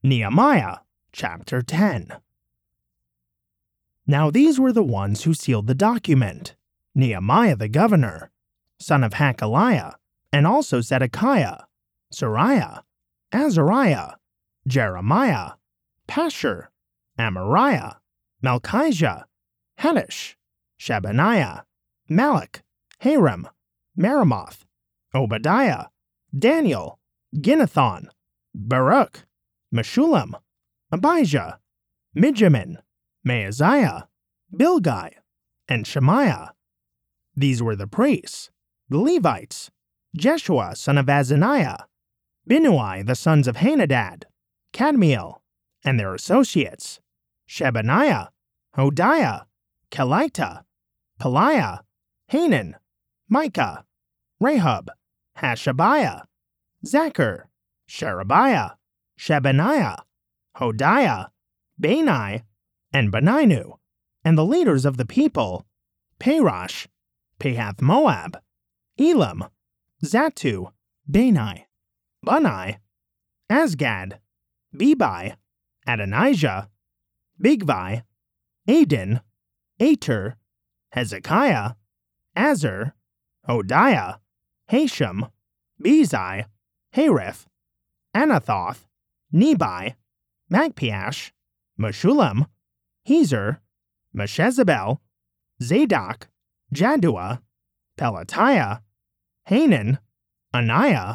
Nehemiah chapter 10. Now these were the ones who sealed the document: Nehemiah the governor, son of Hakaliah, and also Zedekiah, Seraiah, Azariah, Jeremiah, Pashur, Amariah, Malchijah, Haddish, Shebaniah, Malach, Haram, Meremoth, Obadiah, Daniel, Ginnethon, Baruch, Meshullam, Abijah, Mijamin, Maaziah, Bilgai, and Shemaiah. These were the priests, the Levites: Jeshua son of Azaniah, Binnui the sons of Henadad, Kadmiel, and their associates: Shebaniah, Hodiah, Kelita, Peliah, Hanan, Micah, Rahab, Hashabiah, Zachar, Sherebiah, Shebaniah, Hodiah, Bani, and Beninu, and the leaders of the people: Parosh, Pahath-Moab, Elam, Zatu, Bani, Bunni, Azgad, Bebai, Adonijah, Bigvai, Adin, Ater, Hezekiah, Azar, Hodiah, Hashem, Bezai, Harith, Anathoth, Nebai, Magpiash, Meshullam, Hezer, Meshezabel, Zadok, Jaddua, Pelatiah, Hanan, Aniah,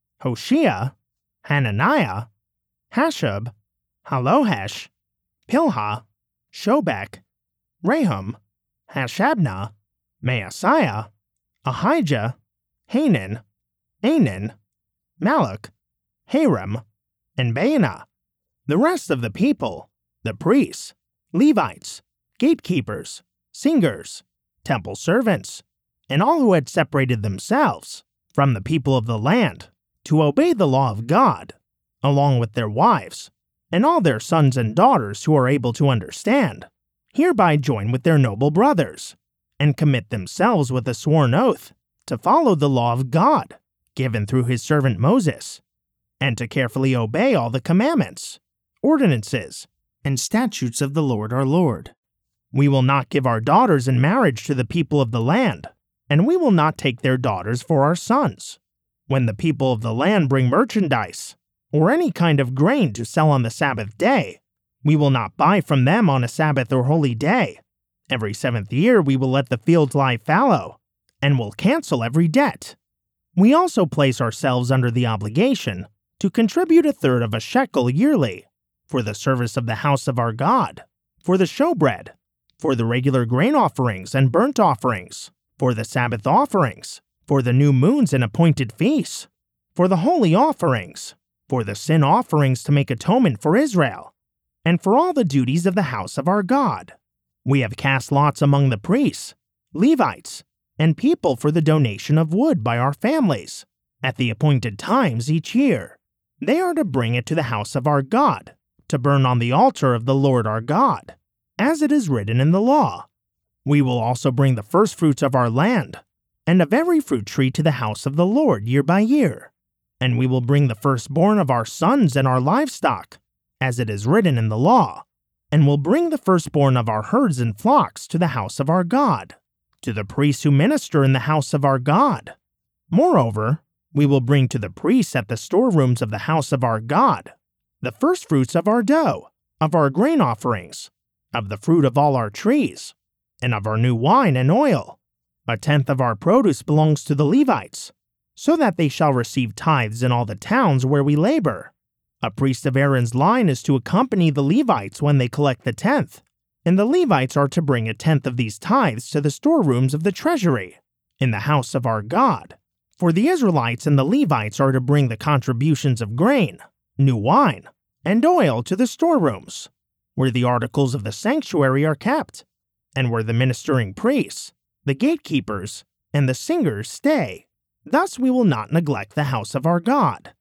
Hoshea, Hananiah, Hashab, Halohesh, Pilha, Shobek, Rahum, Hashabnah, Maaseiah, Ahijah, Hanan, Anan, Malach, Haram, and Baanah. The rest of the people, the priests, Levites, gatekeepers, singers, temple servants, and all who had separated themselves from the people of the land to obey the law of God, along with their wives, and all their sons and daughters who are able to understand, hereby join with their noble brothers, and commit themselves with a sworn oath to follow the law of God given through his servant Moses, and to carefully obey all the commandments, ordinances, and statutes of the Lord our Lord. We will not give our daughters in marriage to the people of the land, and we will not take their daughters for our sons. When the people of the land bring merchandise, or any kind of grain to sell on the Sabbath day, we will not buy from them on a Sabbath or holy day. Every 7th year we will let the fields lie fallow, and will cancel every debt. We also place ourselves under the obligation to contribute 1/3 of a shekel yearly for the service of the house of our God, for the showbread, for the regular grain offerings and burnt offerings, for the Sabbath offerings, for the new moons and appointed feasts, for the holy offerings, for the sin offerings to make atonement for Israel, and for all the duties of the house of our God. We have cast lots among the priests, Levites, and people for the donation of wood by our families at the appointed times each year. They are to bring it to the house of our God, to burn on the altar of the Lord our God, as it is written in the law. We will also bring the firstfruits of our land and of every fruit tree to the house of the Lord year by year. And we will bring the firstborn of our sons and our livestock, as it is written in the law, and will bring the firstborn of our herds and flocks to the house of our God, to the priests who minister in the house of our God. Moreover, we will bring to the priests at the storerooms of the house of our God the firstfruits of our dough, of our grain offerings, of the fruit of all our trees, and of our new wine and oil. 1/10 of our produce belongs to the Levites, so that they shall receive tithes in all the towns where we labor. A priest of Aaron's line is to accompany the Levites when they collect the 10th, and the Levites are to bring 1/10 of these tithes to the storerooms of the treasury, in the house of our God. For the Israelites and the Levites are to bring the contributions of grain, new wine, and oil to the storerooms, where the articles of the sanctuary are kept, and where the ministering priests, the gatekeepers, and the singers stay. Thus we will not neglect the house of our God.